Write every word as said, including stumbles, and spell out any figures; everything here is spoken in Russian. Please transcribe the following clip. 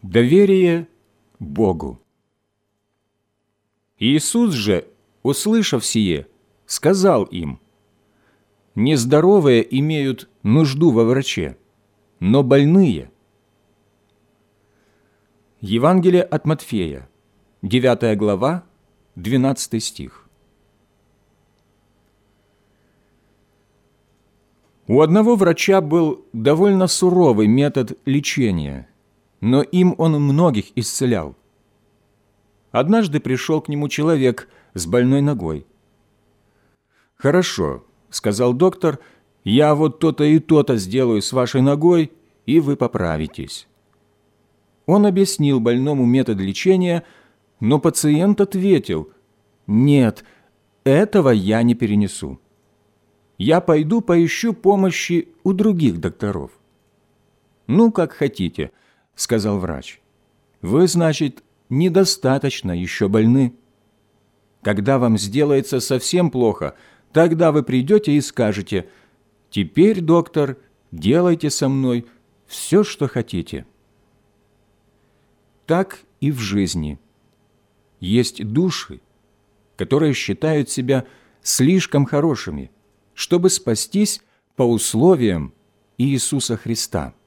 Доверие Богу. Иисус же, услышав сие, сказал им: «Нездоровые имеют нужду во враче, но больные». Евангелие от Матфея, девятая глава, двенадцатый стих. У одного врача был довольно суровый метод лечения, но им он многих исцелял. Однажды пришел к нему человек с больной ногой. «Хорошо», — сказал доктор, — «я вот то-то и то-то сделаю с вашей ногой, и вы поправитесь». Он объяснил больному метод лечения, но пациент ответил: «Нет, этого я не перенесу. Я пойду поищу помощи у других докторов». «Ну, как хотите», — сказал врач. «Вы, значит, недостаточно еще больны. Когда вам сделается совсем плохо, тогда вы придете и скажете: «Теперь, доктор, делайте со мной все, что хотите». Так и в жизни. Есть души, которые считают себя слишком хорошими, чтобы спастись по условиям Иисуса Христа.